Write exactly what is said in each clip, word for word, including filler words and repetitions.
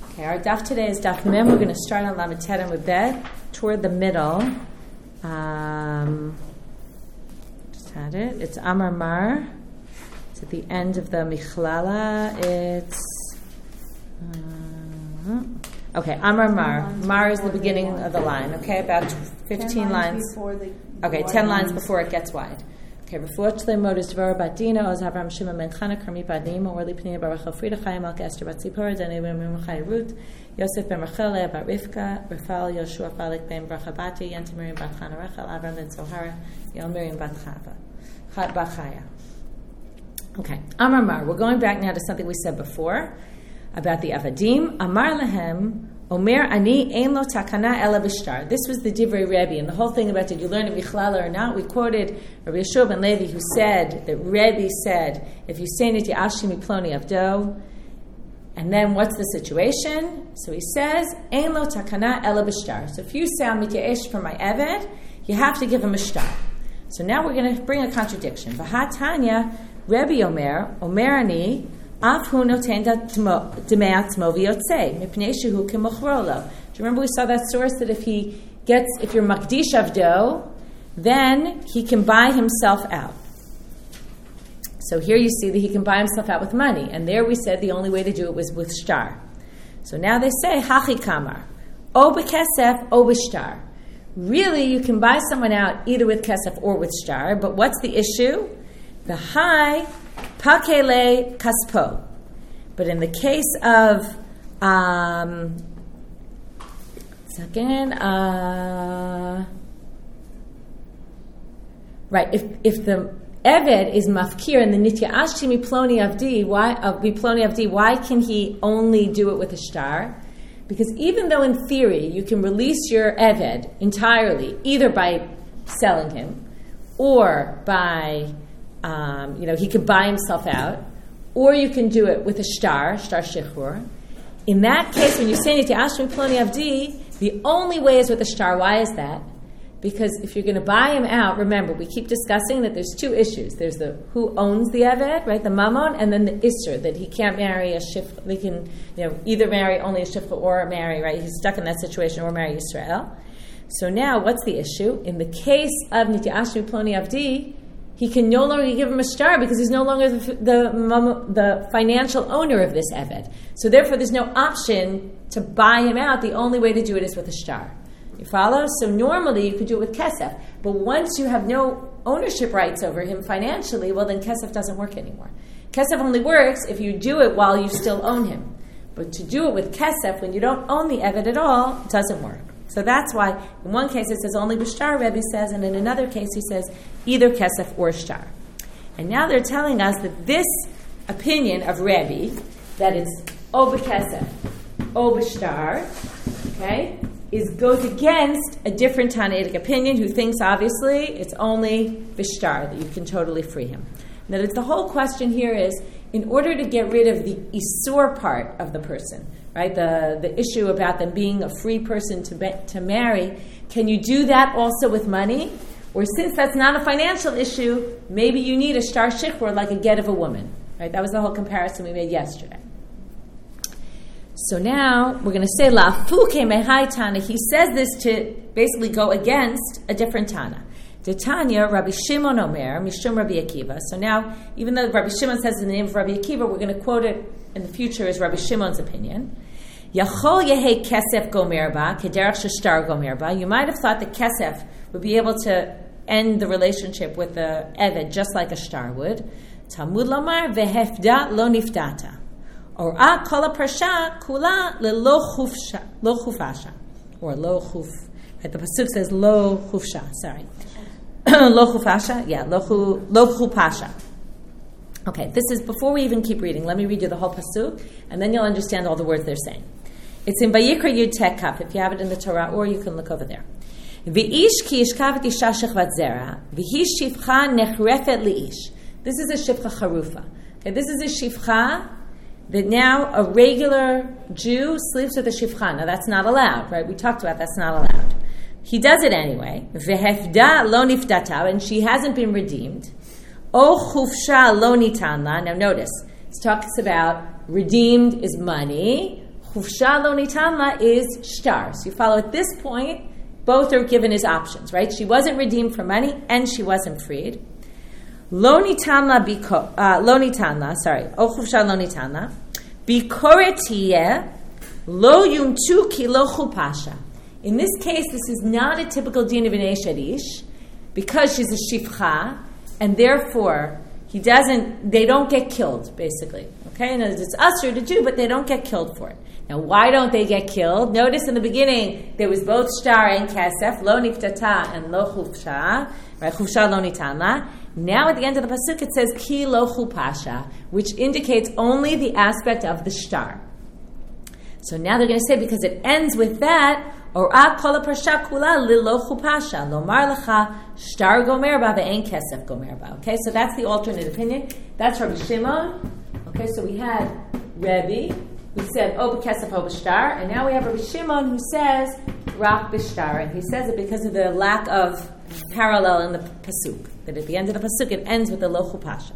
Okay, our daf today is daf mem. We're going to start on lamed tet and bet toward the middle. Um, just had it. It's Amar Mar. It's at the end of the Michlala. It's uh, okay. Amar Mar. Mar is the beginning of the line. Okay, about fifteen lines. Before the okay, ten lines before it gets wide. Okay, before Tzle is Dvora Batina, Oz Avram Shimon Ben Chana, Karmi Badim, Orli Pnina Baruch Frida Chayim Al Esther Bat Zipporah, Dani Ben Mimchai Ruth, Yosef Ben Rachel, Leah Bat Rivka, Rafal Yoshua Falik Ben Brachabati, Yenta Miriam Bat Chana Rachel, Avram Ben Zohara, Yel Miriam Bat Chava, Chat Bachaya. Okay, Amar Mar. We're going back now to something we said before about the Avadim. Amar Lahem. Omer ani ein lo takana ela b'shtar. This was the Divrei Rebbe, and the whole thing about did you learn it bichlala or not? We quoted Rabbi Yeshua ben Levi, who said that Rebbe said, if you say niti ashimi ploni avdo, and then what's the situation? So he says ein lo takana ela b'shtar. So if you say I'm mityaesh for my eved, you have to give him a shtar. So now we're going to bring a contradiction. V'hat Tanya Rebbe Omer Omer ani. Do you remember we saw that source that if he gets, if you're makdish avdo, then he can buy himself out. So here you see that he can buy himself out with money, and there we said the only way to do it was with shtar. So now they say hachi kamar, o b'kesef o b'shtar. Really, you can buy someone out either with kesef or with shtar, but what's the issue? The high pakele kaspo. But in the case of um, second, uh, right? If if the eved is mafkir and the nitya ashimi ploni avdi, why of ploni avdi? Why can he only do it with a shtar? Because even though in theory you can release your eved entirely, either by selling him or by Um, you know, he could buy himself out, or you can do it with a shtar, shtar shichur. In that case, when you say niti ashmi ploni avdi, the only way is with a shtar. Why is that? Because if you're going to buy him out, remember, we keep discussing that there's two issues. There's the who owns the eved, right, the mammon, and then the isser, that he can't marry a shifcha. He can, you know, either marry only a shifcha or marry, right, he's stuck in that situation, or marry Yisrael. So now, what's the issue? In the case of niti ashmi ploni avdi, he can no longer give him a shtar because he's no longer the, the the financial owner of this eved. So therefore, there's no option to buy him out. The only way to do it is with a shtar. You follow? So normally you could do it with kesef, but once you have no ownership rights over him financially, well then kesef doesn't work anymore. Kesef only works if you do it while you still own him. But to do it with kesef when you don't own the eved at all, it doesn't work. So that's why in one case it says only b'shtar, Rebbe says, and in another case he says either kesef or shtar. And now they're telling us that this opinion of Rebbe, that it's o b'kesef, o b'shtar, okay, is goes against a different Tannaitic opinion who thinks obviously it's only b'shtar, that you can totally free him. Now the whole question here is, in order to get rid of the isur part of the person, right, the, the issue about them being a free person to be, to marry, can you do that also with money? Or since that's not a financial issue, maybe you need a shtar shichur like a get of a woman. Right? That was the whole comparison we made yesterday. So now we're going to say la fuke mehai tana. He says this to basically go against a different Tana. The Tanya, Rabbi Shimon Omer, Mishum Rabbi Akiva. So now, even though Rabbi Shimon says in the name of Rabbi Akiva, we're going to quote it in the future as Rabbi Shimon's opinion. Yachol yehei kesef gomer ba, kederach sheshtar gomer ba. You might have thought that kesef would be able to end the relationship with the eved just like a shtar would. Talmud lomar vehefda lo niftata. Or a kol parsha kula lelo chufsha, lo chufasha, or lo chuf. Right, the pasuk says lo chufsha. Sorry. Lo chufasha? Yeah, lo chupasha. Okay, this is, before we even keep reading, let me read you the whole pasuk, and then you'll understand all the words they're saying. It's in Vayikra Yud Tek Kaf, if you have it in the Torah, or you can look over there. V'ish ki yishkav isha shechvat zera, v'hi shifcha nechrefet li'ish. This is a shifcha charufa. Okay, this is a shifcha that now a regular Jew sleeps with a shifcha. Now that's not allowed, right? We talked about that's not allowed. He does it anyway. Vehefda lo niftata, and she hasn't been redeemed. O chufsha lo nitan la. Now notice, it talks about redeemed is money. Chufsha lo nitan la is shtar. So you follow at this point, both are given as options, right? She wasn't redeemed for money and she wasn't freed. Lo nitan la biko, uh, lo nitan la, sorry, o chufsha lo nitan la, bikoret tiyeh lo yumtu ki lo chupasha. In this case, this is not a typical din of an Eish because she's a shifcha, and therefore he doesn't. They don't get killed, basically. Okay, and it's usher to do, but they don't get killed for it. Now, why don't they get killed? Notice in the beginning there was both shtar and kesef, lo niftata and lo chufsha, right? Chufsha lo nitanla. Now at the end of the pasuk it says ki lo chupasha, which indicates only the aspect of the shtar. So now they're going to say because it ends with that. Or at kol parsha kula lilo chupasha lomar lecha shtar gomer ba ve'en kesef gomer ba. Okay, so that's the alternate opinion. That's Rabbi Shimon. Okay, so we had Rebbe who said oh b'kesef oh b'shtar, and now we have Rabbi Shimon who says rak b'shtar, and he says it because of the lack of parallel in the pasuk. That at the end of the pasuk it ends with the lo chupasha.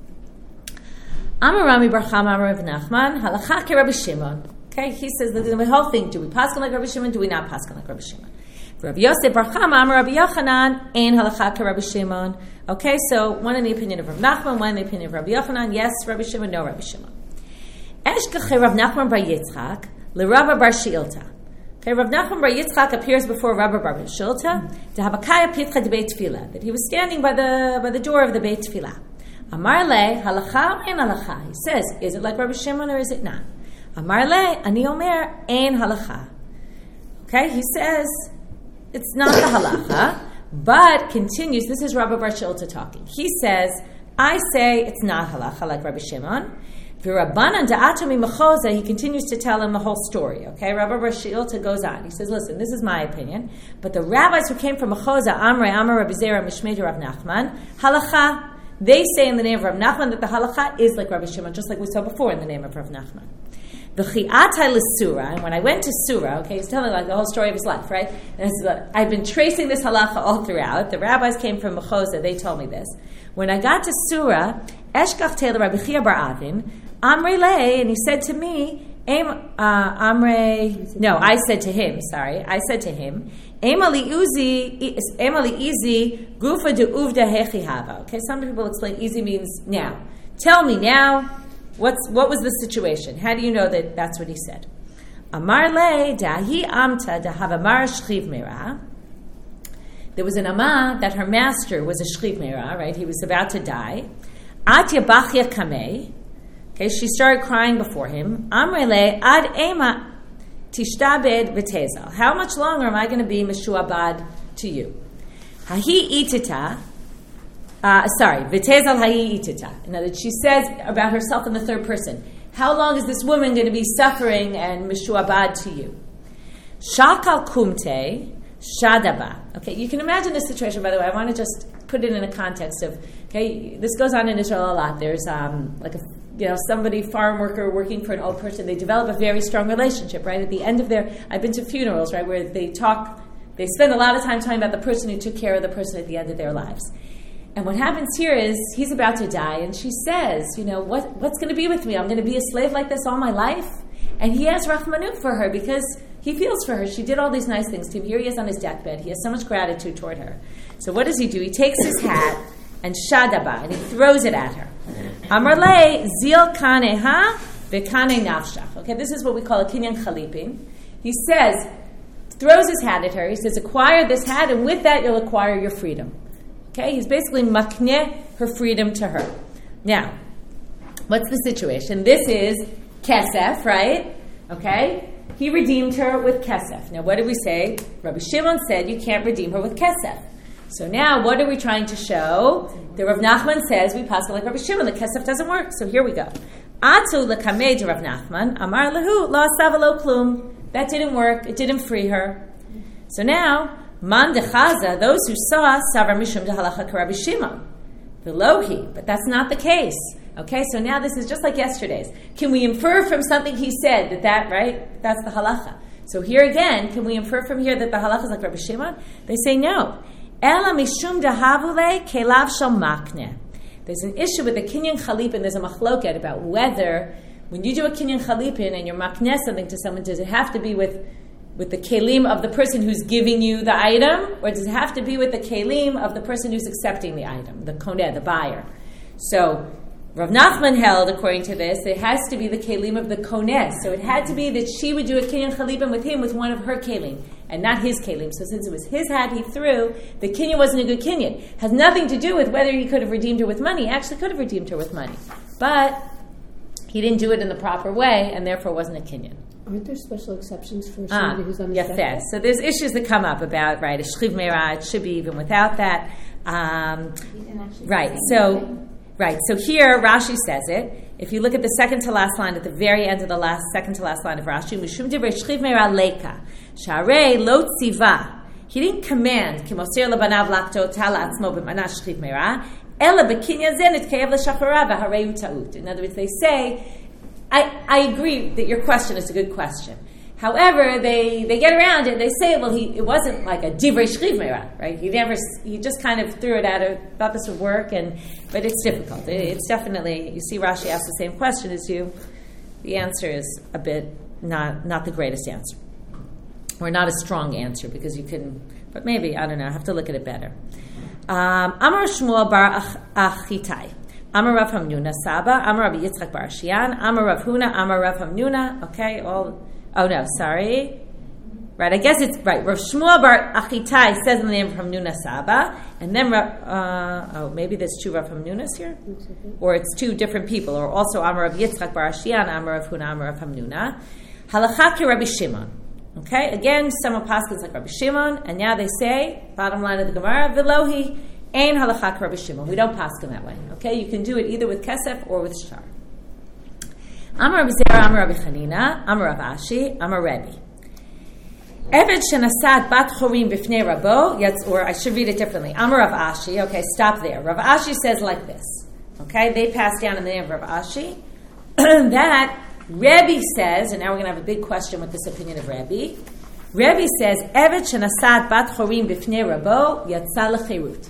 Amar Rami bar Chama Amar Rav Nachman halacha ke Rabbi Shimon. Okay, he says the whole thing. Do we paskin like Rabbi Shimon? Do we not paskin like Rabbi Shimon? Rabbi Yosef bar Chama Amar Rabbi Yochanan ein halacha ke Rabbi Shimon. Okay, so one in the opinion of Rav Nachman, one in the opinion of Rabbi Yochanan. Yes, Rabbi Shimon. No, Rabbi Shimon. Eshkach Rav Nachman bar Yitzchak leRabba bar Shilta. Okay, Rav Nachman bar Yitzchak appears before Rabba bar Shilta to have a kaya pitcha de Beit Tefillah, that he was standing by the by the door of the Beit Tefillah. Amar le halacha ein halacha. He says, is it like Rabbi Shimon or is it not? Amar le, ani omer, ein halacha. Okay, he says, it's not the halacha, but continues, this is Rabba bar Shilta talking. He says, I say it's not halacha like Rabbi Shimon. V'Rabbanan da'ato mi machoza, he continues to tell him the whole story. Okay, Rabba bar Shilta goes on. He says, listen, this is my opinion, but the rabbis who came from Machoza, Amrei, Amar, Rabbi Zera, Mishmei, Rav Nachman, halacha, they say in the name of Rav Nachman that the halacha is like Rabbi Shimon, just like we saw before in the name of Rav Nachman. The chi'atai l'sura, and when I went to Surah, okay, he's telling like the whole story of his life, right? And like, I've been tracing this halacha all throughout. The rabbis came from Machoza, they told me this. When I got to Surah, Eshkach Taylor Rabbi Chia bar Avin, Amrei le, and he said to me, Am, uh, Amrei, no, I said to him, sorry, I said to him, Emali uzi, Emali easy, gufa de uvda hechi hava. Okay, some people explain easy means now. Tell me now. What's what was the situation? How do you know that that's what he said? Amar le dahi amta dahavamar shchiv meira. There was an ama that her master was a shchiv meira, right? He was about to die. Atya bachya kamei. Okay, she started crying before him. Amre le ad ema tishtabed v'tezal. How much longer am I going to be meshuabad to you? Hahi itita. Uh, sorry, v'tezal ha'i itita. In other words, she says about herself in the third person. How long is this woman going to be suffering and mishuabad to you? Shakal kumte shadaba. Okay, you can imagine this situation, by the way. I want to just put it in a context of, okay, this goes on in Israel a lot. There's um, like a, you know, somebody, farm worker working for an old person. They develop a very strong relationship, right? At the end of their, I've been to funerals, right, where they talk, they spend a lot of time talking about the person who took care of the person at the end of their lives. And what happens here is he's about to die, and she says, you know, what what's going to be with me? I'm going to be a slave like this all my life? And he has rachmanut for her because he feels for her. She did all these nice things to him. Here he is on his deathbed. He has so much gratitude toward her. So what does he do? He takes his hat and shadaba, and he throws it at her. Amar le zil kaneha v'kane nafshach. Okay, this is what we call a kinyan chalipin. He says, throws his hat at her. He says, acquire this hat, and with that you'll acquire your freedom. Okay, he's basically makneh her freedom to her. Now, what's the situation? This is kesef, right? Okay, he redeemed her with kesef. Now, what did we say? Rabbi Shimon said you can't redeem her with kesef. So now, what are we trying to show? The Rav Nachman says we pass like Rabbi Shimon. The kesef doesn't work. So here we go. Atu lekamei Rav Nachman amar lehu lo asav lo klum. That didn't work. It didn't free her. So now. Man dechaza, those who saw savar mishum dehalacha Rabbi Shimon, the lohi, but that's not the case. Okay, so now this is just like yesterday's. Can we infer from something he said that that right? That's the halacha. So here again, can we infer from here that the halacha is like Rabbi Shimon? They say no. Ela mishum dehavule kelav shel makneh. There's an issue with the kinyan chalip, and there's a machloket about whether when you do a kinyan chalipin and you're makneh something to someone, does it have to be with with the kelim of the person who's giving you the item, or does it have to be with the kelim of the person who's accepting the item, the koneh, the buyer? So Rav Nachman held, according to this, it has to be the kelim of the koneh. So it had to be that she would do a kinyan chalipin with him with one of her kelim, and not his kelim. So since it was his hat he threw, the kinyan wasn't a good kinyan. Has nothing to do with whether he could have redeemed her with money. He actually could have redeemed her with money. But he didn't do it in the proper way, and therefore wasn't a kinyan. Aren't there special exceptions for somebody ah, who's on the yes, yes. So there's issues that come up about, right, a shchiv meirah, it should be even without that. Um, right, so right. So here Rashi says it. If you look at the second to last line, at the very end of the last second to last line of Rashi, Mishum divrei shchiv meirah leika, sharei lo tziva. He didn't command, Kimosir lebanav lakto tala atzmo b'mana shchiv meirah, ela b'kinyan zeh nitkayev l'shachara v'harei ta'ut. In other words, they say, I, I agree that your question is a good question. However, they, they get around it. They say, well, he it wasn't like a divrei shchiv meirah, right? He never he just kind of threw it out. Of, thought this would work, and but it's difficult. It, it's definitely, you see, Rashi asks the same question as you. The answer is a bit not not the greatest answer, or not a strong answer, because you can. But maybe I don't know. I have to look at it better. Um, Amar Shmuel bar Achitai. Amar Rav Hamnuna Saba, Amar Rabbi Yitzchak Bar Shian, Amar Rav Huna, Amar Rav Hamnuna. Okay, all. Oh no, sorry. Right, I guess it's right. Rav Shmuel Bar Achitai says in the name of Hamnuna Saba, and then uh, oh maybe there's two Rav Hamnunas here, or it's two different people, or also Amar Rav Yitzchak Bar Shian, Amar Rav Huna, Amar Rav Hamnuna. Halacha ki Rabbi Shimon. Okay, again, some apostles like Rabbi Shimon, and now they say, bottom line of the Gemara, Velohi. Ein halachak Rabbi Shimon. We don't paskin that way. Okay, you can do it either with kesef or with shtar. Amar Rabbi Zera, Amar Rabbi Chanina, Amar Rav Ashi, Amar Rebbe. Eved shenasad bat chorim b'fnei rabo. Yes, or I should read it differently. Amar Rav Ashi. Okay, stop there. Rav Ashi says like this. Okay, they pass down in the name of Rav Ashi. That Rebbe says, and now we're going to have a big question with this opinion of Rebbe. Rebbe says, Eved shenasad bat chorim b'fnei rabo yatsa l'chirut.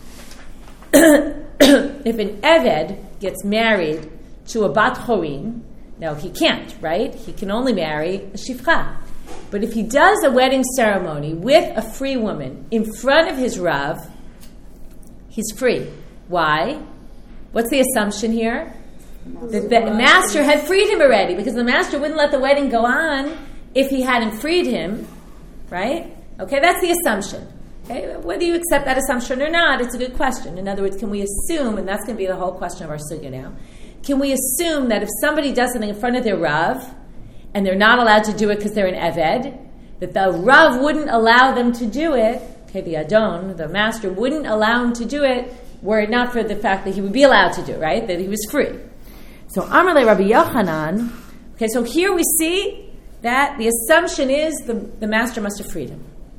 If an Eved gets married to a Bat Chorim, now he can't, right? He can only marry a Shifcha. But if he does a wedding ceremony with a free woman in front of his Rav, he's free. Why? What's the assumption here? That the master had freed him already, because the master wouldn't let the wedding go on if he hadn't freed him, right? Okay, that's the assumption. Okay, whether you accept that assumption or not, it's a good question. In other words, can we assume, and that's going to be the whole question of our sugya now, can we assume that if somebody does something in front of their Rav, and they're not allowed to do it because they're an Eved, that the Rav wouldn't allow them to do it, okay, the Adon, the master, wouldn't allow him to do it were it not for the fact that he would be allowed to do it, right? That he was free. So, Amar le Rabbi Yochanan, okay, so here we see that the assumption is the, the master must have freed him.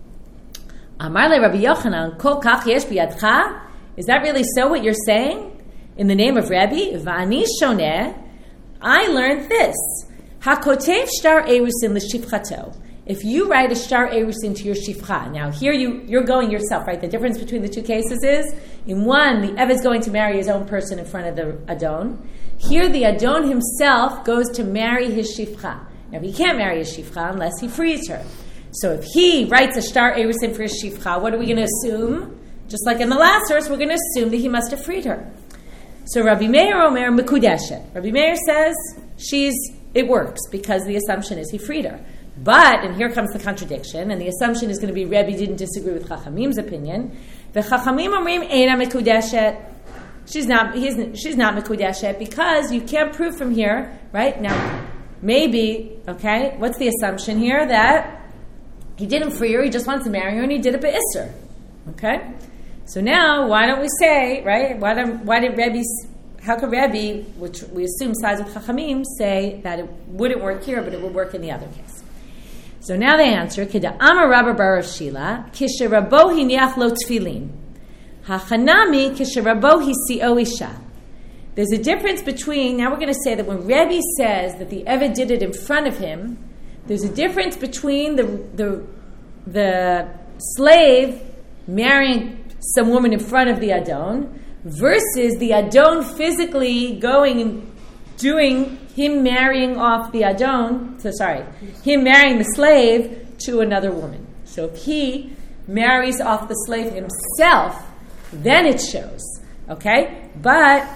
Amar le Rabbi Yochanan, kol kach yesh biyadcha? Is that really so what you're saying? In the name of Rebbe? V'ani shoneh, I learned this. Hakotev shtar erusin l'shifchato. If you write a shtar erusin to your shifcha, now here you, you're going yourself, right? The difference between the two cases is, in one, the Eved is going to marry his own person in front of the Adon. Here the Adon himself goes to marry his shifcha. Now he can't marry his shifcha unless he frees her. So if he writes a shtar erusin for his shifcha, what are we going to assume? Just like in the last verse, we're going to assume that he must have freed her. So Rabbi Meir Omer Mekudeshet. Rabbi Meir says she's it works because the assumption is he freed her. But, and here comes the contradiction, and the assumption is going to be Rebbe didn't disagree with Chachamim's opinion. The Chachamim Omrim Eina Mekudeshet. She's not. He's, she's not Mekudeshet because you can't prove from here, right? Now, maybe, okay. What's the assumption here? That he didn't free her. He just wants to marry her, and he did it be'isser. Okay. So now, why don't we say, right? Why don't why did Rebbe? How could Rebbe, which we assume sides with Chachamim, say that it wouldn't work here, but it would work in the other case? So now they answer, Kida Amar Rabba Bar Shila, Kisherabo hiniach lo tfilin. Hachanami kisherabo hisio isha. There's a difference between, now we're going to say that when Rebbe says that the Eved did it in front of him, there's a difference between the the, the slave marrying some woman in front of the Adon versus the Adon physically going and doing him marrying off the Adon, so sorry, him marrying the slave to another woman. So if he marries off the slave himself, then it shows. Okay? But,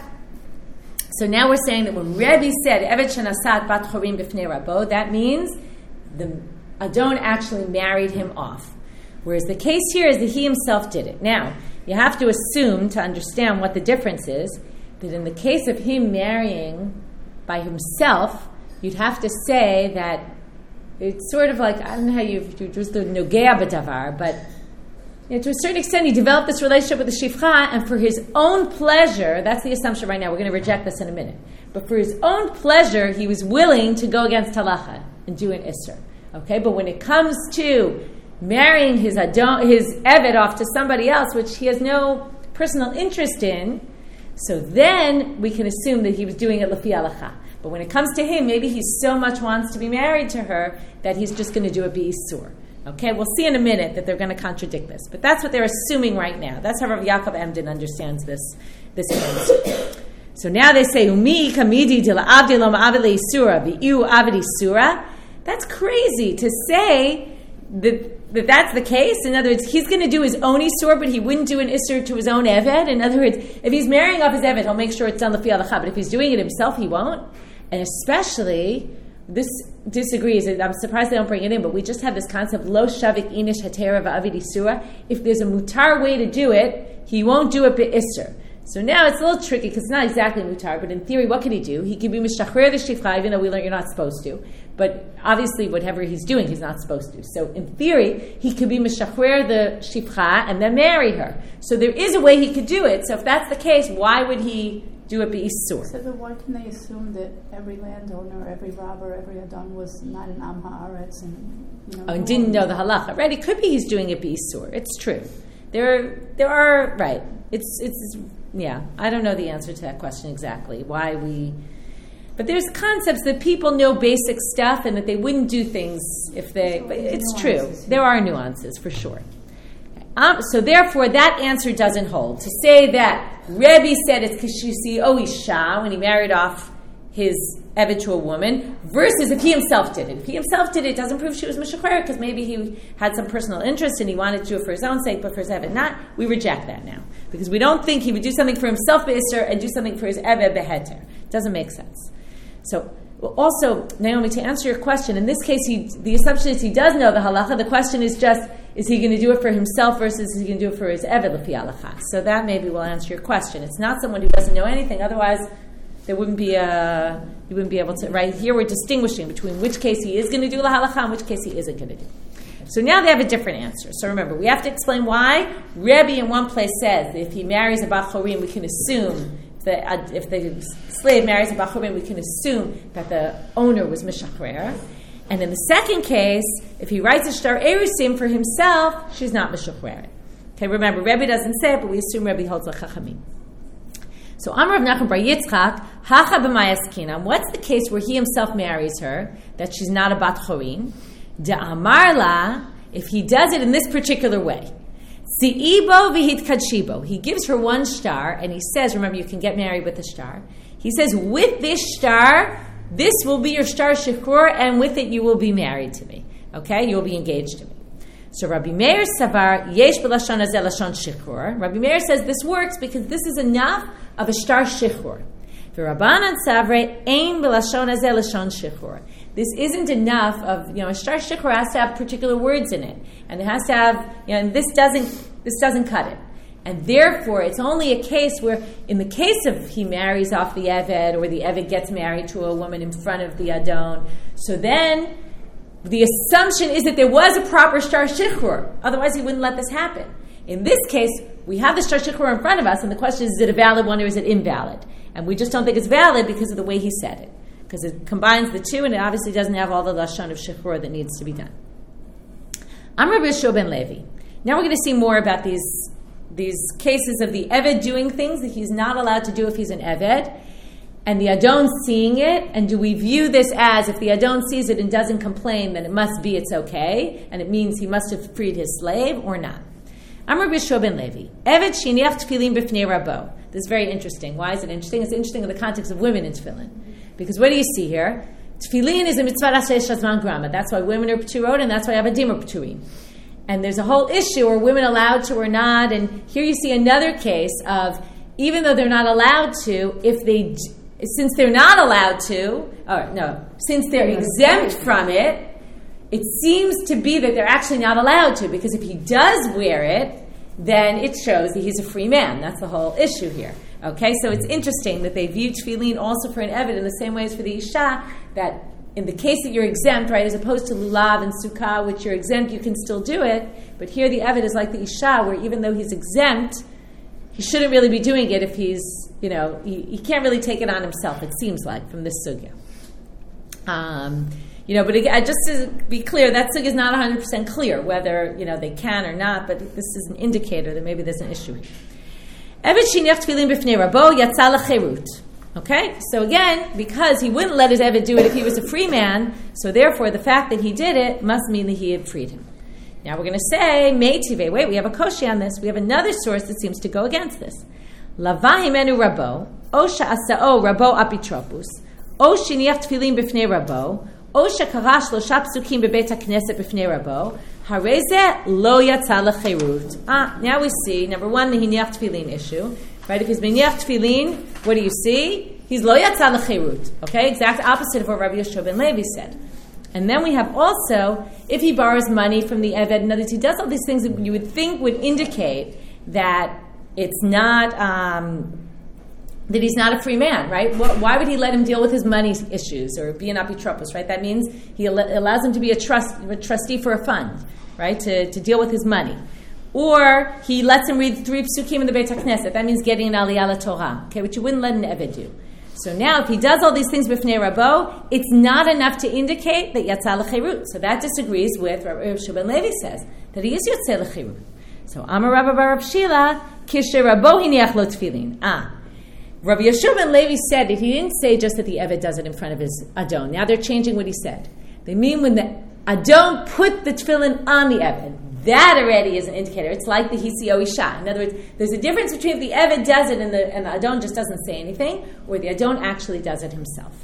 so now we're saying that when Rebbe said, Evet shenasat bat chorim b'fnei rabo, that means the Adon actually married him off. Whereas the case here is that he himself did it. Now, you have to assume, to understand what the difference is, that in the case of him marrying by himself, you'd have to say that it's sort of like, I don't know how you just the nogea b'davar, but you know, to a certain extent, he developed this relationship with the shifcha, and for his own pleasure, that's the assumption right now, we're going to reject this in a minute, but for his own pleasure, he was willing to go against halacha and do an isser. Okay, but when it comes to marrying his adon, his eved off to somebody else, which he has no personal interest in, so then we can assume that he was doing it lefi halacha. But when it comes to him, maybe he so much wants to be married to her that he's just going to do it b'isur. Okay, we'll see in a minute that they're going to contradict this. But that's what they're assuming right now. That's how Rav Yaakov Emden understands this, this answer. So now they say, Umi kamidi de la'avdi lo ma'aved le'isura v'iu aved isura. That's crazy to say that, that that's the case. In other words, he's going to do his own isur, but he wouldn't do an isur to his own eved. In other words, if he's marrying off his eved, he'll make sure it's done lefi halacha. But if he's doing it himself, he won't. And especially, this disagrees. I'm surprised they don't bring it in, but we just have this concept, lo shavik inish hatera va'avid isura. If there's a mutar way to do it, he won't do it be'isur. So now it's a little tricky because it's not exactly mutar, but in theory, what could he do? He could be mishachrer the shifcha, even though we learned you're not supposed to. But obviously, whatever he's doing, he's not supposed to. So in theory, he could be mishachrer the shifcha and then marry her. So there is a way he could do it. So if that's the case, why would he do it be'isur? So then why can they assume that every landowner, every robber, every adon was not an am haaretz and you know? Oh, and didn't know the halacha, right? It could be he's doing it be'isur. It's true. There, there are right. It's it's yeah. I don't know the answer to that question exactly. Why we, but there's concepts that people know basic stuff and that they wouldn't do things if they. So but it's true. There are nuances for sure. Um, so therefore, that answer doesn't hold. To say that Rebbe said it's kishisi oisha when he married off his eved to a woman, versus if he himself did it. If he himself did it, it doesn't prove she was mishachrer because maybe he had some personal interest and he wanted to do it for his own sake, but for his eved not. We reject that now because we don't think he would do something for himself be'isser and do something for his eved beheter. It doesn't make sense. So. Also, Naomi, to answer your question, in this case, he, the assumption is he does know the halacha. The question is just, is he going to do it for himself versus is he going to do it for his eved lefi halacha? So that maybe will answer your question. It's not someone who doesn't know anything. Otherwise, there wouldn't be a, you wouldn't be able to, right? Here we're distinguishing between which case he is going to do the halacha and which case he isn't going to do. So now they have a different answer. So remember, we have to explain why Rebbe in one place says that if he marries a bachorim, we can assume that uh, if the slave marries a bachorim, we can assume that the owner was mishachrer. And in the second case, if he writes a shtar erusim for himself, she's not mishachrer. Okay, remember, Rebbe doesn't say it, but we assume Rebbe holds like chachamim. So Amar Rav Nachman bar Yitzchak, hacha b'mayaskinam. What's the case where he himself marries her, that she's not a bat chorim? De amar la, if he does it in this particular way. Si'ibo v'hit kadshibo. He gives her one shtar, and he says, remember, you can get married with a shtar. He says, with this shtar, this will be your shtar shikur, and with it you will be married to me. Okay? You will be engaged to me. So Rabbi Meir savar, yesh b'lashon hazeh lashon shikur. Rabbi Meir says this works because this is enough of a shtar shikur. V'Rabbanan savre, ein b'lashon hazeh lashon shikur. This isn't enough of, you know, a shtar shikur has to have particular words in it. And it has to have, you know, and this doesn't, this doesn't cut it. And therefore, it's only a case where, in the case of he marries off the Eved, or the Eved gets married to a woman in front of the Adon, so then the assumption is that there was a proper shtar shikur. Otherwise, he wouldn't let this happen. In this case, we have the shtar shikur in front of us, and the question is, is it a valid one or is it invalid? And we just don't think it's valid because of the way he said it. Because it combines the two, and it obviously doesn't have all the lashon of shikur that needs to be done. Amar B'Shua ben Levi. Now we're going to see more about these these cases of the Eved doing things that he's not allowed to do if he's an Eved, and the Adon seeing it, and do we view this as, if the Adon sees it and doesn't complain, then it must be it's okay, and it means he must have freed his slave, or not? Amar B'Shua ben Levi. Eved shiniach tefillin b'fnei rabo. This is very interesting. Why is it interesting? It's interesting in the context of women in tefillin. Because what do you see here? Tefillin is a mitzvah sheyesh hazman grama. That's why women are p'turot, and that's why avadim are p'turim. And there's a whole issue: are women allowed to or not? And here you see another case of even though they're not allowed to, if they, since they're not allowed to, or no, since they're exempt from it, it seems to be that they're actually not allowed to, because if he does wear it, then it shows that he's a free man. That's the whole issue here. Okay, so it's interesting that they view tefillin also for an eved in the same way as for the isha, that in the case that you're exempt, right, as opposed to lulav and sukkah, which you're exempt, you can still do it, but here the eved is like the isha, where even though he's exempt, he shouldn't really be doing it if he's, you know, he, he can't really take it on himself, it seems like, from this sugya. Um, you know, but again, just to be clear, that sugya is not one hundred percent clear whether, you know, they can or not, but this is an indicator that maybe there's an issue here. Eved shiniach tefillin b'fnei rabo yatsa lecherut. Okay, so again, because he wouldn't let his eved do it if he was a free man, so therefore the fact that he did it must mean that he had freed him. Now we're going to say, Meitive, wait, we have a koshi on this. We have another source that seems to go against this. Lavahimenu rabo, o sha'asa'o rabo apitropus, o shiniach tefillin b'fnei rabo, o shekara shlosha psukim bebeit hakneset b'fnei rabo, hareze lo yatsa lecherut. Ah, now we see, number one, the hiniach tefillin issue. Right, if he's meniach tefillin, what do you see? He's lo yatsa lecherut. Okay, exact opposite of what Rabbi Yehoshua ben Levi said. And then we have also, if he borrows money from the eved, in other words, he does all these things that you would think would indicate that it's not, um, that he's not a free man, right? Why would he let him deal with his money issues or be an apitropos, right? That means he allows him to be a trust, a trustee for a fund, right, to, to deal with his money. Or he lets him read three psukim in the Beit HaKnesset. That means getting an aliyah Torah, okay, which you wouldn't let an eved do. So now, if he does all these things b'fnei rabo, it's not enough to indicate that yatsa lecherut. So that disagrees with what Rabbi Yehoshua ben Levi says, that he is yatsa lecherut. So Amar Rabba bar Rav Shila, kishe rabo hiniach lo tefillin. Ah, Rabbi Yehoshua ben Levi said that he didn't say just that the eved does it in front of his adon. Now they're changing what he said. They mean when the adon put the tefillin on the eved. That already is an indicator. It's like the hisio isha. In other words, there's a difference between if the eved does it and the, and the adon just doesn't say anything, or the adon actually does it himself.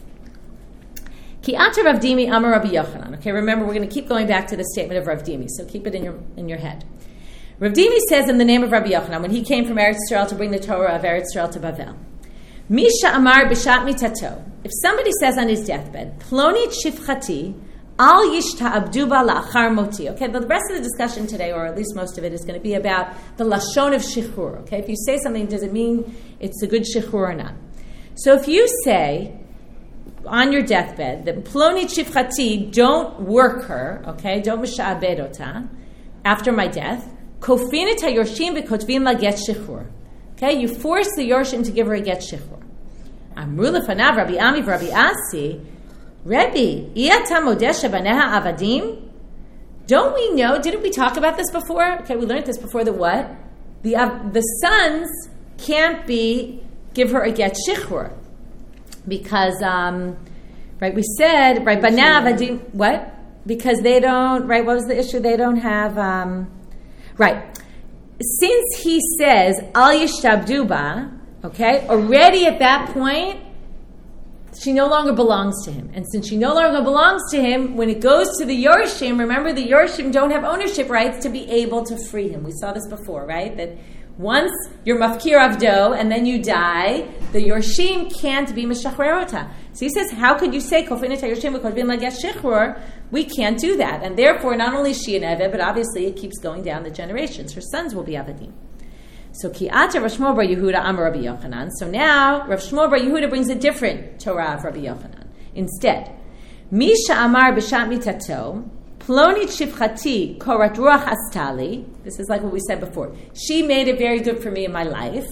Ki ata Rav Dimi amar Rabbi Yochanan. Okay, remember we're going to keep going back to the statement of Rav Dimi, so keep it in your in your head. Rav Dimi says in the name of Rabbi Yochanan, when he came from Eretz Yisrael to bring the Torah of Eretz Yisrael to Bavel, Misha amar b'shat mitato. If somebody says on his deathbed, Plonit shifchati, Al yishta abduba la'achar moti. Okay, the rest of the discussion today, or at least most of it, is going to be about the lashon of shichur. Okay, if you say something, does it mean it's a good shichur or not? So if you say on your deathbed that ploni shifchati, don't work her, okay, don't misha'abed ota, after my death, kofinet hayorshim v'kotvin la get shichur. Okay, you force the yorshim to give her a get shichur. Amru lefanav Rabbi Ami v'Rabbi Asi. Rebbe, iyata modesha baneha avadim? Don't we know, didn't we talk about this before? Okay, we learned this before, that what? The uh, the sons can't be, give her a get shichur. Because, um, right, we said, right, baneha avadim, what? Because they don't, right, what was the issue? They don't have, um, right. Since he says, al yishtabdu ba, okay, already at that point, she no longer belongs to him. And since she no longer belongs to him, when it goes to the Yorshim, remember the Yorshim don't have ownership rights to be able to free him. We saw this before, right? That once you're mafkir avdo and then you die, the Yorshim can't be meshachrer. So he says, how could you say, Kofinet HaYorshim v'kotvin laget shichrur? We can't do that. And therefore, not only is she an Eved, but obviously it keeps going down the generations. Her sons will be Avadim. So ki ata Rav Shmuel bar Yehuda amar Rabbi Yochanan. So now Rav Shmuel bar Yehuda brings a different Torah of Rabbi Yochanan. Instead, Misha amar b'shat mitato plonit shifchati korat ruach astali. This is like what we said before. She made it very good for me in my life.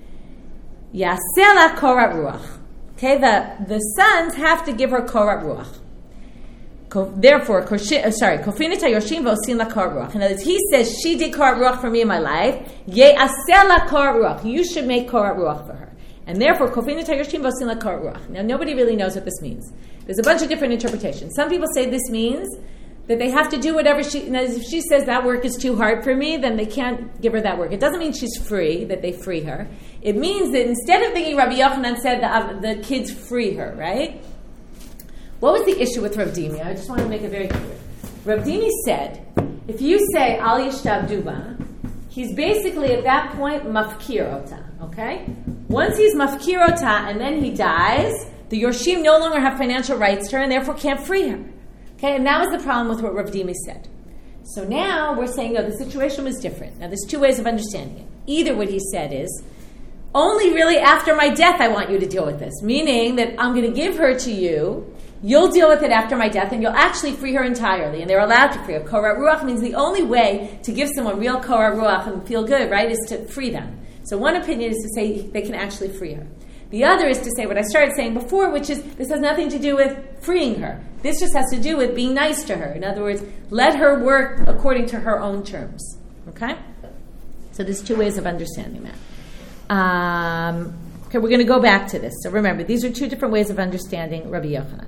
Yasela korat ruach. Okay, the the sons have to give her korat ruach. Therefore, sorry, kofinit hayorshim v'osin la kor ruach. In other words, he says she did kor ruach for me in my life. Ye'aseh la kor ruach. You should make kor ruach for her. And therefore, kofinit hayorshim v'osin la kor ruach. Now, nobody really knows what this means. There's a bunch of different interpretations. Some people say this means that they have to do whatever she. In other words, if she says that work is too hard for me, then they can't give her that work. It doesn't mean she's free, that they free her. It means that instead of thinking Rabbi Yochanan said the, uh, the kids free her, right? what was the issue with Rav Dimi? I just want to make it very clear. Rav Dimi said, if you say Al Yishtab Duba, he's basically at that point mafkir ota, okay? Once he's mafkir ota and then he dies, the Yorshim no longer have financial rights to her and therefore can't free her. Okay, and that was the problem with what Rav Dimi said. So now we're saying, no, the situation was different. Now there's two ways of understanding it. Either what he said is, only really after my death I want you to deal with this, meaning that I'm going to give her to you, you'll deal with it after my death, and you'll actually free her entirely, and they're allowed to free her. Korat Ruach means the only way to give someone real Korat Ruach and feel good, right, is to free them. So one opinion is to say they can actually free her. The other is to say what I started saying before, which is this has nothing to do with freeing her. This just has to do with being nice to her. In other words, let her work according to her own terms. Okay? So there's two ways of understanding that. Um, okay, we're going to go back to this. So remember, these are two different ways of understanding Rabbi Yochanan.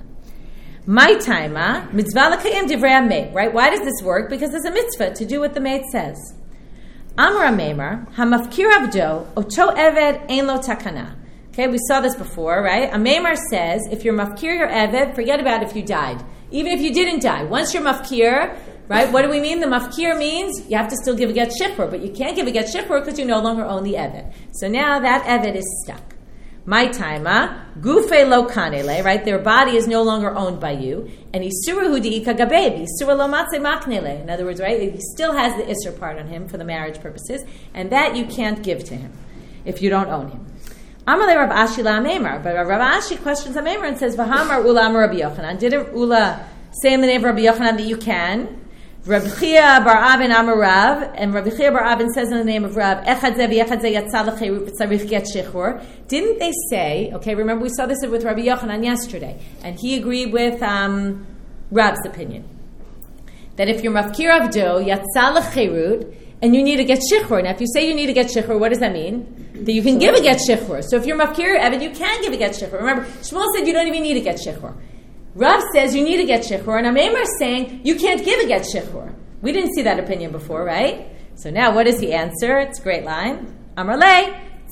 My taima, mitzvah l'kayem divrei ha-meit, right? Why does this work? Because there's a mitzvah to do what the meit says. Amar ha-meimer, ha-mafkir avdo, oto eved ein lo takana. Okay, we saw this before, right? A meimer says, if you're mafkir your eved, forget about if you died. Even if you didn't die. Once you're mafkir, right, what do we mean? The mafkir means you have to still give a get shikhr, but you can't give a get shikhr because you no longer own the eved. So now that eved is stuck. My taima, gufe lo kanele, right? Their body is no longer owned by you. And isura hu di'ika gabebi, isura lo matze maknele. In other words, right, he still has the isser part on him for the marriage purposes, and that you can't give to him if you don't own him. Amalei Rav Ashi la Meimar, but Rav Ashi questions the Meimar and says, V'hamar Ula Amar Rabbi Yochanan. Didn't Ula say in the name of Rabbi Yochanan that you can? Rabbi Chia bar Avin Amar Rav, and Rabbi Chia bar Avin says in the name of Rav, Echad ze v'echad ze yatzah l'cheirut v'tzarich get shechur. Didn't they say, okay, remember we saw this with Rabbi Yochanan yesterday, and he agreed with um, Rav's opinion, that if you're mafkir avdo, yatzah l'cheirut, and you need to get shechur. Now if you say you need to get shechur, what does that mean? That you can give a get shechur. So if you're mafkir Evan, you can give a get shechur. Remember, Shmuel said you don't even need a get shechur. Rav says you need a get shechur, and Amemar is saying you can't give a get shechur. We didn't see that opinion before, right? So now what does he answer? It's a great line. Amar lei,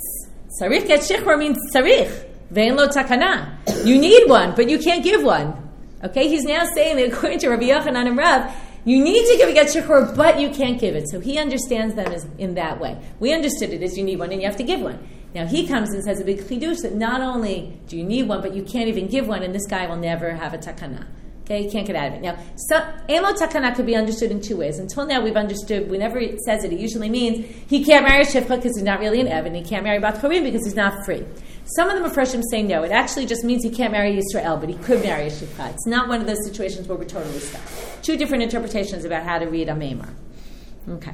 sarich get shechur means sarich, vein lo takana. You need one, but you can't give one. Okay, he's now saying that according to Rabbi Yochanan and Rav, you need to give a get shechur, but you can't give it. So he understands them as in that way. We understood it as you need one and you have to give one. Now he comes and says a big chidush that not only do you need one, but you can't even give one, and this guy will never have a takana. Okay, you can't get out of it. Now, elo takana could be understood in two ways. Until now, we've understood whenever it says it, it usually means he can't marry Shifcha because he's not really an Ev, and he can't marry Bat Chorim because he's not free. Some of the Mepharshim say no. It actually just means he can't marry Yisrael, but he could marry a Shifcha. It's not one of those situations where we're totally stuck. Two different interpretations about how to read a Meimar. Okay.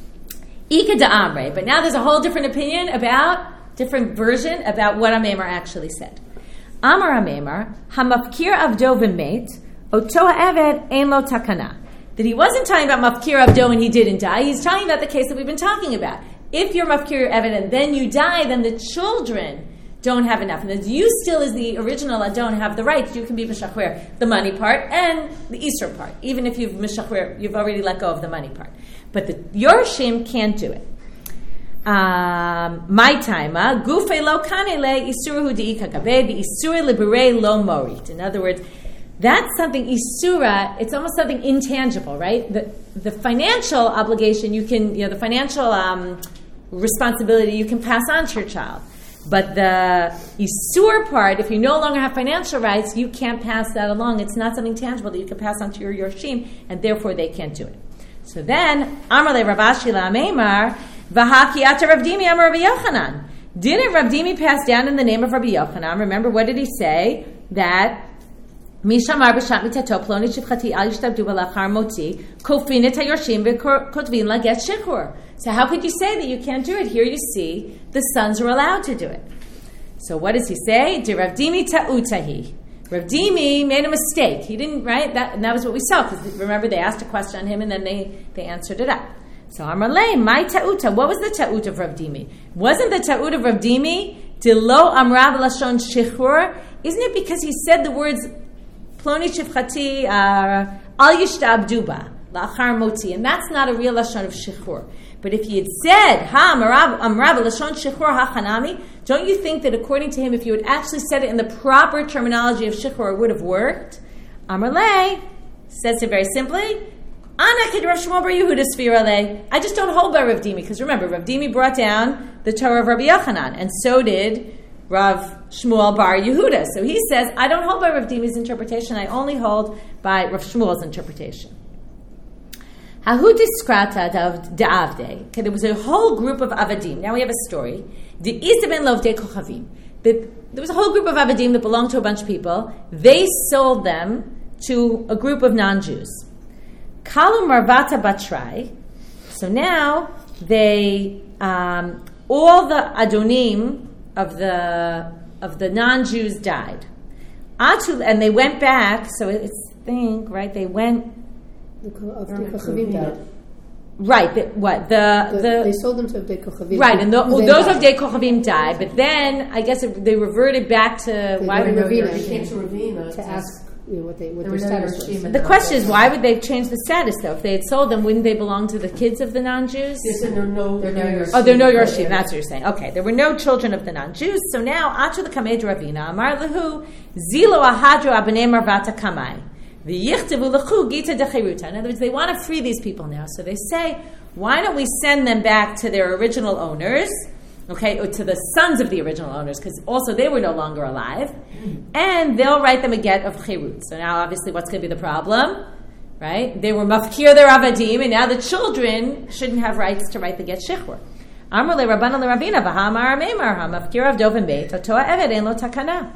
Ika da'amre, but now there's a whole different opinion about, different version about what a Meimar actually said. Amar a Meimar, hamafkir avdo v'meit, oto ha'eved ein lo takana. That he wasn't talking about mafkir avdo and he didn't die. He's talking about the case that we've been talking about. If you're mafkir eved and then you die, then the children don't have enough. And then you still, as the original don't have the rights. You can be mishachwer the money part and the Easter part. Even if you've mishachwer, you've already let go of the money part. But the Yorshim can't do it. Um, my taima gufe lo kanele isura hu diika gabe the isura libere lo morit. In other words, that's something isura. It's almost something intangible, right? The the financial obligation you can, you know, the financial um, responsibility you can pass on to your child, but the isur part, if you no longer have financial rights, you can't pass that along. It's not something tangible that you can pass on to your yorshim, and therefore they can't do it. So then, Amar le Rav Ashi la Meimar. V'hakiyata Rav Dimi Amar Rabbi Yochanan. Didn't Rav Dimi pass down in the name of Rabbi Yochanan? Remember, what did he say? That Mishamar b'shat mitato ploni shivchati al yishtabdu v'lachar moti kofin et hayorshim v'kotvin la get shechur. So how could you say that you can't do it? Here you see the sons are allowed to do it. So what does he say? De Rav Dimi ta'utahi. Rav Dimi made a mistake. He didn't, right? That, and that was what we saw. Because remember, they asked a question on him and then they, they answered it up. So Amar lei, my ta'uta. What was the ta'ut of Rav Dimi? Wasn't the ta'ut of Rav Dimi de lo amra v'lashon shechur? Isn't it because he said the words ploni shivchati al yishtabdu ba la'achar moti, and that's not a real lashon of shechur. But if he had said ha amra v'lashon shechur hachanami, don't you think that according to him, if you had actually said it in the proper terminology of shechur, it would have worked? Amar Le says it very simply, Ana kid Rav Shmuel bar Yehuda Sfira Le. I just don't hold by Rav Dimi, because remember, Rav Dimi brought down the Torah of Rabbi Yochanan, and so did Rav Shmuel bar Yehuda. So he says, I don't hold by Rav Dimi's interpretation, I only hold by Rav Shmuel's interpretation. Hahu diskrata da'avde. Okay, there was a whole group of avadim. Now we have a story. The Isabin lovde kochavim. There was a whole group of avadim that belonged to a bunch of people. They sold them to a group of non-Jews. Kalu marvata batrai. So now they, um, all the adonim of the of the non-Jews died. Atu, and they went back. So it's think right. They went. The Avdei Kochavim died. Right. The, what the, the, the they sold them to Avdei Kochavim. Right, and the, well, those Avdei Kochavim died. But then I guess it, they reverted back to they why would Ravina, they came to Ravina to ask. You know, what they what there their status was. The question is, why would they change the status, though? If they had sold them, wouldn't they belong to the kids of the non-Jews? Yes, and they're no, they're no Yorshim. Oh, they're no Yorshim. That's what you're saying. Okay, there were no children of the non-Jews. So now, Achu the Kamed Ravina, Amar Lehu, Zilo Ahadro Abnei Marvata Kamai. The Yichtavu Lechu Gita Dechiruta. In other words, they want to free these people now. So they say, why don't we send them back to their original owners? Okay, or to the sons of the original owners, because also they were no longer alive, and they'll write them a get of chirut. So now, obviously, what's going to be the problem, right? They were mafkir their avadim, and now the children shouldn't have rights to write the get shichur. Amar le Rabbana le Rabina v'ha'amar ameimar ha'mafkir avdov and beit ha'toa eved ein lo takana.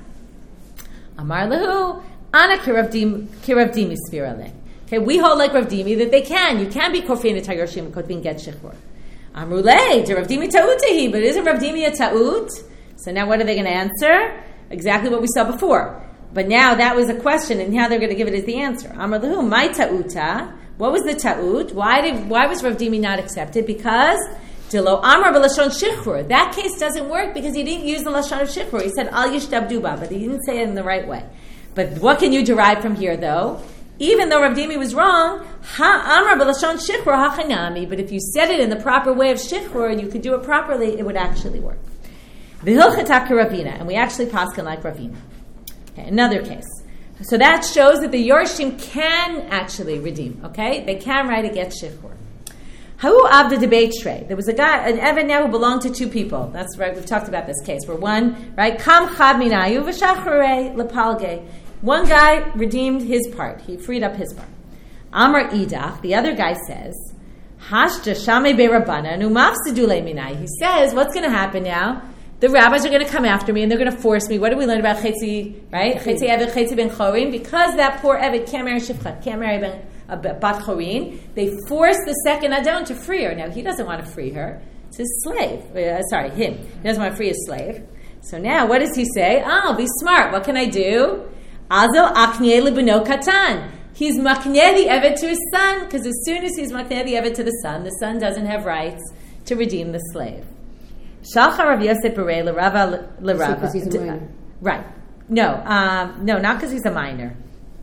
Amar lehu ana kirav dimi sfira le. Okay, we hold like Rav Dimi that they can. You can be kofin et hayoshim and kotvin get shichur. Amrulei, Rav Dimi ta'utahi, but isn't Rav Dimi a ta'ut? So now what are they going to answer? Exactly what we saw before. But now that was a question, and now they're going to give it as the answer. Amar lehu, my ta'uta. What was the ta'ut? Why did why was Rav Dimi not accepted? Because Dilo Amar b'lashon shichur. That case doesn't work because he didn't use the lashon of shichur. He said al yishtabdu ba, but he didn't say it in the right way. But what can you derive from here, though? Even though Rav Dimi was wrong, ha amar b'lashon shichur hachanami. But if you said it in the proper way of shichur and you could do it properly, it would actually work. V'hilchatak Ravina, and we actually paskin like Ravina. Okay, another case. So that shows that the Yorshim can actually redeem. Okay, they can write against shichur. Ha'u avda debate shrei. There was a guy, an Evan now who belonged to two people. That's right. We've talked about this case where one, right, kam chad minayu v'shacharei lepalge. One guy redeemed his part. He freed up his part. Amar idach, the other guy says, hashta shamei be'rabbanan umafsidu le'minai. He says, what's going to happen now? The rabbis are going to come after me and they're going to force me. What did we learn about chetzi, right? Chetzi evet, chetzi ben chorin. Because that poor evet can't marry shifchat, can't marry ben, uh, bat chorin, they force the second adon to free her. Now, he doesn't want to free her. It's his slave. Uh, sorry, him. He doesn't want to free his slave. So now, what does he say? Oh, be smart. What can I do? Azel akneh lebeno katan. He's makneh the evet to his son, because as soon as he's makneh the evet to the son, the son doesn't have rights to redeem the slave. Shalcha Rav Yosef Berei l'Rava l'Rava. Because he's a minor. Right. No, um, no, not because he's a minor.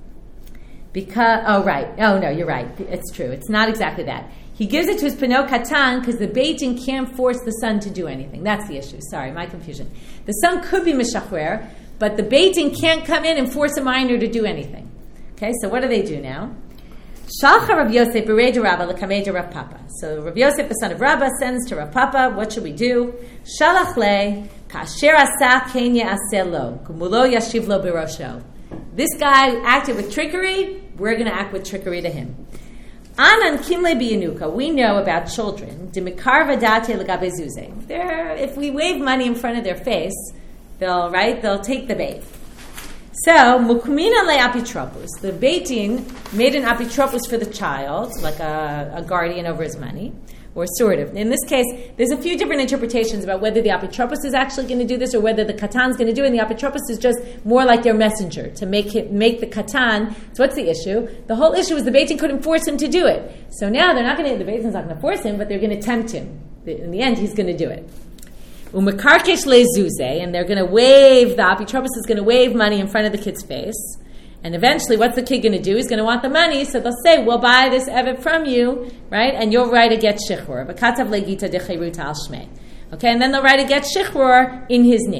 Because, oh, right. Oh, no, you're right. It's true. It's not exactly that. He gives it to his Pano Katan because the Beit Din can't force the son to do anything. That's the issue. Sorry, my confusion. The son could be Meshachrer, but the Beit Din can't come in and force a minor to do anything. Okay, so what do they do now? Shalcha Rav Yosef Berei de Rabba l'kamei de Rav Papa. So Rav Yosef, the son of Rabba, sends to Rav Papa, what should we do? Shalach le, kasher asa ken ya'aseh lo, kumulo yashiv lo birosho. This guy acted with trickery, we're going to act with trickery to him. Anan kimle biyanuka, we know about children, demikar vadate l'gabe zuze. If we wave money in front of their face, they'll, right, they'll take the bait. So, mukmina le apitropos. The Beit Din made an apitropos for the child, like a, a guardian over his money, or sort of. In this case, there's a few different interpretations about whether the apitropos is actually going to do this or whether the katan's going to do it, and the apitropos is just more like their messenger to make it, make the katan. So what's the issue? The whole issue is the Beit Din couldn't force him to do it. So now they're not going to, the Beit Din's not going to force him, but they're going to tempt him. In the end, he's going to do it. Umekarkesh lezuze, and they're going to wave, the apitropos is going to wave money in front of the kid's face. And eventually, what's the kid going to do? He's going to want the money, so they'll say, we'll buy this evet from you, right? And you'll write a get shichur. V'katav legita dechirut al shmei. Okay, and then they'll write a get shichur in his name.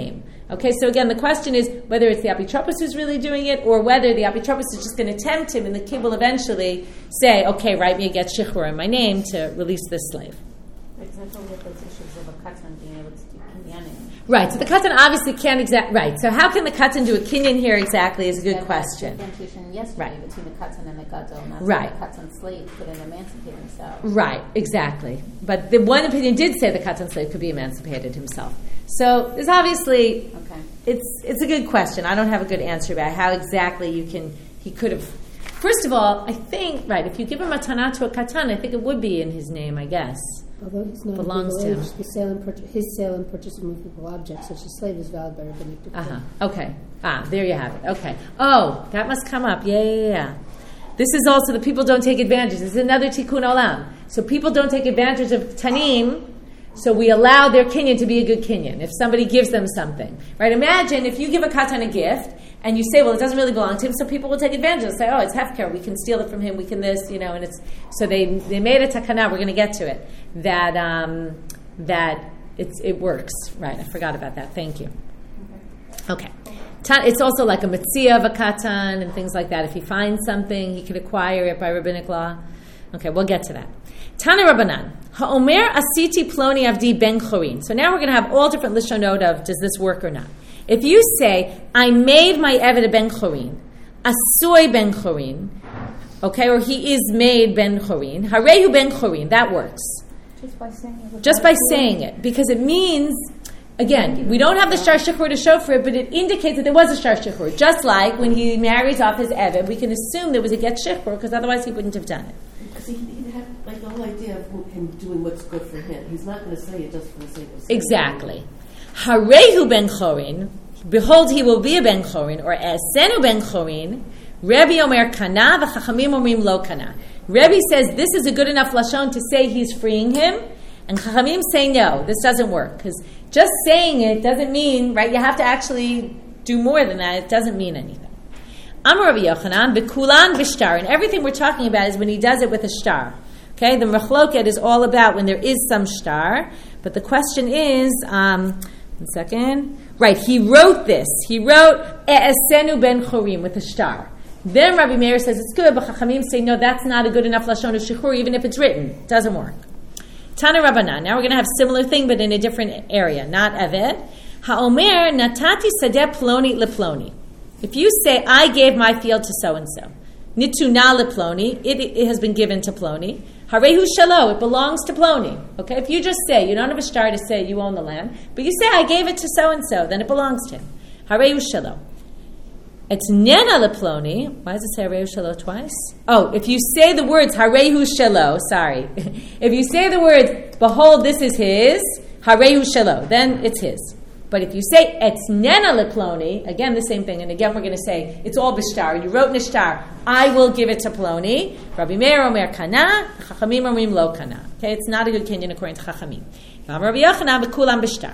Okay, so again, the question is whether it's the apitropos who's really doing it, or whether the apitropos is just going to tempt him, and the kid will eventually say, okay, write me a get shichur in my name to release this slave. Exactly with those issues of a katan being able to do kinyanim. Right, so the katan obviously can't exact. Right, so how can the katan do a kinyan here exactly is a good That question. differentiation yesterday Right. between the katan and the gadol. Not Right. the katan slave couldn't emancipate himself. Right, exactly. But the one opinion did say the katan slave could be emancipated himself. So there's obviously, Okay. it's it's a good question. I don't have a good answer about how exactly you can, he could have. First of all, I think, right, if you give him a matana to a katan, I think it would be in his name, I guess. Although he's not Belongs a to legal him. age, the sale and purchase, his sale and purchase of movable objects, such as slave, is valid by rabbinic decree. Uh-huh. Okay. Ah, there you have it. Okay. Oh, that must come up. Yeah, yeah, yeah. This is also the people don't take advantage. This is another tikkun olam. So people don't take advantage of tanim, so we allow their kinyan to be a good kinyan if somebody gives them something. Right? Imagine if you give a katan a gift, and you say, well, it doesn't really belong to him, so people will take advantage. They'll say, oh, it's hefker, we can steal it from him, we can this, you know, and it's, so they they made a takana, we're going to get to it, that um, that it's, it works. Right, I forgot about that, thank you. Okay. Ta- It's also like a metzia of a katan and things like that. If he finds something, he could acquire it by rabbinic law. Okay, we'll get to that. Tana Rabbanan, ha'omer asiti ploni avdi ben chorin. So now we're going to have all different lishonot of, does this work or not? If you say, I made my Eved a ben chorin, asoy ben chorin, okay, or he is made ben chorin, harehu ben chorin, that works. Just by saying it. Just by saying it, because it means, again, we don't have the shtar shichur to show for it, but it indicates that there was a shtar shichur. Just like when he marries off his Eved, we can assume there was a get shichur, because otherwise he wouldn't have done it. Because he, he'd have like the whole idea of him doing what's good for him. He's not going to say it just for the sake of saying Exactly. Harehu ben chorin, behold, he will be a ben chorin, or esenu ben chorin. Rebbe omer kana, v'chachamim omrim lo kana. Rebbe says this is a good enough lashon to say he's freeing him, and chachamim say no, this doesn't work, because just saying it doesn't mean, right, you have to actually do more than that, it doesn't mean anything. Amar Rabbi Yochanan, b'kulan b'shtar, and everything we're talking about is when he does it with a shtar. Okay, the machloket is all about when there is some shtar, but the question is, um, one second. Right, he wrote this. He wrote E'esenu ben chorim with a shtar. Then Rabbi Meir says it's good, but Chachamim say no, that's not a good enough lashon of shichur, even if it's written. It doesn't work. Tana Rabbanan. Now we're going to have similar thing, but in a different area, not Eved. Ha'omer natati sadeh ploni leploni. If you say, I gave my field to so-and-so, nituna leploni, it, it has been given to ploni, harehu shalo, it belongs to ploni. Okay, if you just say, you don't have a shtar to say you own the land, but you say, I gave it to so-and-so, then it belongs to him. Harehu shalo. It's nena leploni. Why does it say harehu shalo twice? Oh, if you say the words harehu shalo, sorry. If you say the words, behold, this is his, harehu shalo, then it's his. But if you say it's nena leploni, again the same thing, and again we're going to say it's all b'shtar. You wrote nishtar, I will give it to ploni. Rabbi Meir omer kana, chachamim omrim lo kana. Okay, it's not a good kinyan according to chachamim. Rabbi Yochanan b'kulam b'shtar.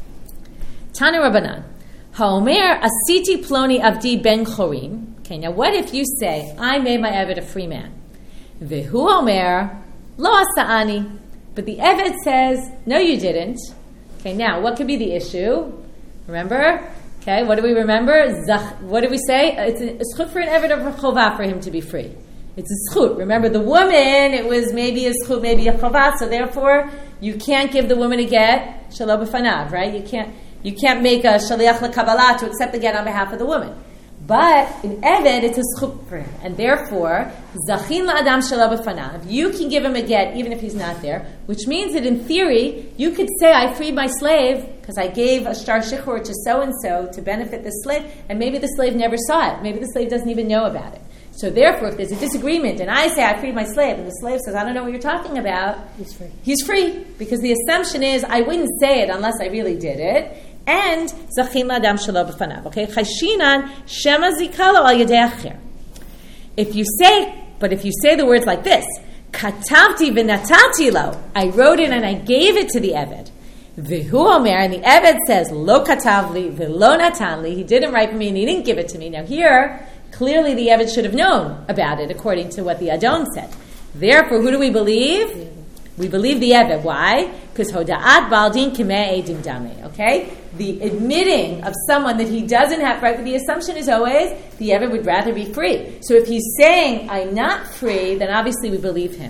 Tanu Rabbanan, ha'omer asiti ploni avdi ben chorin. Okay, now what if you say I made my Eved a free man? V'hu omer lo asa'ani, but the Eved says no, you didn't. Okay, now, what could be the issue? Remember? Okay, what do we remember? Zach, what do we say? It's a, a schut for an Eved of chovah for him to be free. It's a schut. Remember, the woman, it was maybe a schut, maybe a chovah, so therefore, you can't give the woman a get, shalom b'fanav, right? You can't, you can't make a shaliach l'kabbalah to accept the get on behalf of the woman. But in Eved, it's a schut for him. And therefore, zachin la'adam shelo b'fanav. You can give him a get even if he's not there, which means that in theory, you could say, I freed my slave because I gave a shtar shichur to so-and-so to benefit the slave, and maybe the slave never saw it. Maybe the slave doesn't even know about it. So therefore, if there's a disagreement, and I say, I freed my slave, and the slave says, I don't know what you're talking about, He's free. He's free, because the assumption is, I wouldn't say it unless I really did it. And zachin la'adam shelo b'fanav. Okay, chashinan shema zikalo al yedei acher. If you say, but if you say the words like this, katavti v'natati lo, I wrote it and I gave it to the Eved. V'hu omer, and the Eved says, lo katavli v'lo natanli, he didn't write for me and he didn't give it to me. Now here, clearly the Eved should have known about it according to what the Adon said. Therefore, who do we believe? We believe the Eved. Why? Because hoda'at baldin kimei edim dame. Okay? the admitting of someone that he doesn't have, right? But the assumption is always the Eved would rather be free. So if he's saying, I'm not free, then obviously we believe him.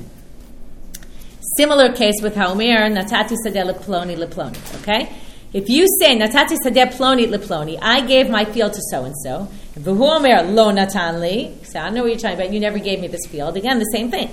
Similar case with Haomer, Natati Sadeh Leploni Leploni, okay? If you say, Natati Sadeh Ploni Leploni, I gave my field to so-and-so, V'hu Omer Lo Natan Li, so I don't know what you're talking about, you never gave me this field. Again, the same thing.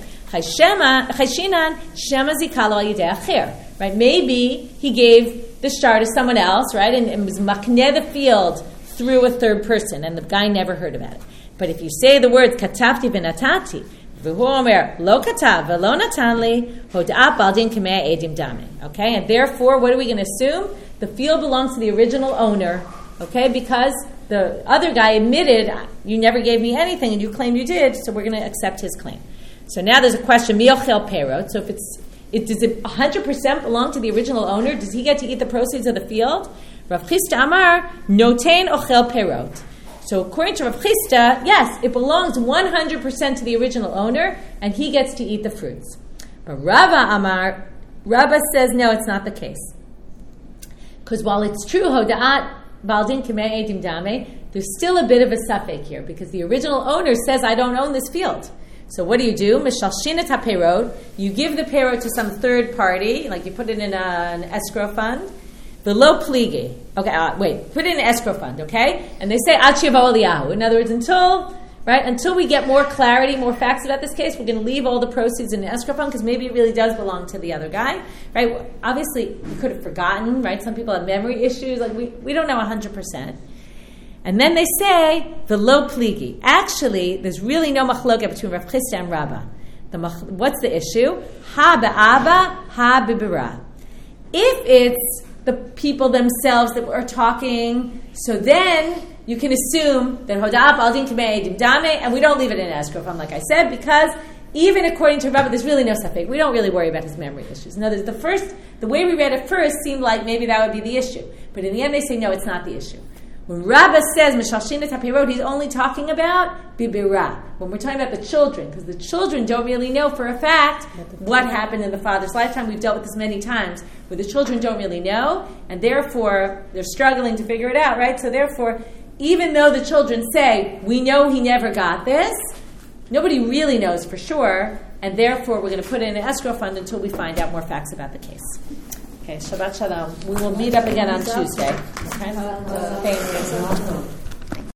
Chayshinan Shema Zikalo Al Yidei Acher, right? Maybe he gave the shtar to someone else, right, and, and was makneh the field through a third person, and the guy never heard about it. But if you say the words katavti v'natati, v'hu omer lo katav v'lo natan li, hoda'at baldin k'mei edim dame. Okay, and therefore, what are we going to assume? The field belongs to the original owner, okay, because the other guy admitted, you never gave me anything, and you claim you did, so we're going to accept his claim. So now there's a question, miochel perot, so if it's It, does it one hundred percent belong to the original owner? Does he get to eat the proceeds of the field? Rav Chisda Amar, noten ochel perot. So according to Rav Chisda, yes, it belongs one hundred percent to the original owner, and he gets to eat the fruits. But Rava Amar, Rava says, no, it's not the case. Because while it's true, Hoda'at Baldin K'mei Edim Dame, there's still a bit of a suffix here, because the original owner says, I don't own this field. So what do you do? Mishalshinat haperot. You give the perot to some third party, like you put it in a, an escrow fund. The lo pligi. Okay, uh, wait. Put it in an escrow fund, okay? And they say ad sheyavo Eliyahu. In other words, until right until we get more clarity, more facts about this case, we're going to leave all the proceeds in the escrow fund because maybe it really does belong to the other guy, right? Obviously, we could have forgotten, right? Some people have memory issues. Like we we don't know one hundred percent. And then they say, the lo pligi. Actually, there's really no machloket between Rav Chisda and Rabbah. The mach- what's the issue? Ha be'aba, ha be'bira. If it's the people themselves that are talking, so then you can assume that hoda'at baldin k'mei edim dame, and we don't leave it in an escrow fund, like I said, because even according to Rabbah, there's really no suffix. We don't really worry about his memory issues. In other words, the first, the way we read it first seemed like maybe that would be the issue. But in the end, they say, no, it's not the issue. When Rabbah says Mishalshinat HaPirot, he's only talking about Bibira. When we're talking about the children, because the children don't really know for a fact what happened in the father's lifetime. We've dealt with this many times, where the children don't really know, and therefore they're struggling to figure it out, right? So therefore, even though the children say, we know he never got this, nobody really knows for sure, and therefore we're going to put it in an escrow fund until we find out more facts about the case. Okay, Shabbat Shalom. We will meet up again on Tuesday. Okay? Thank you.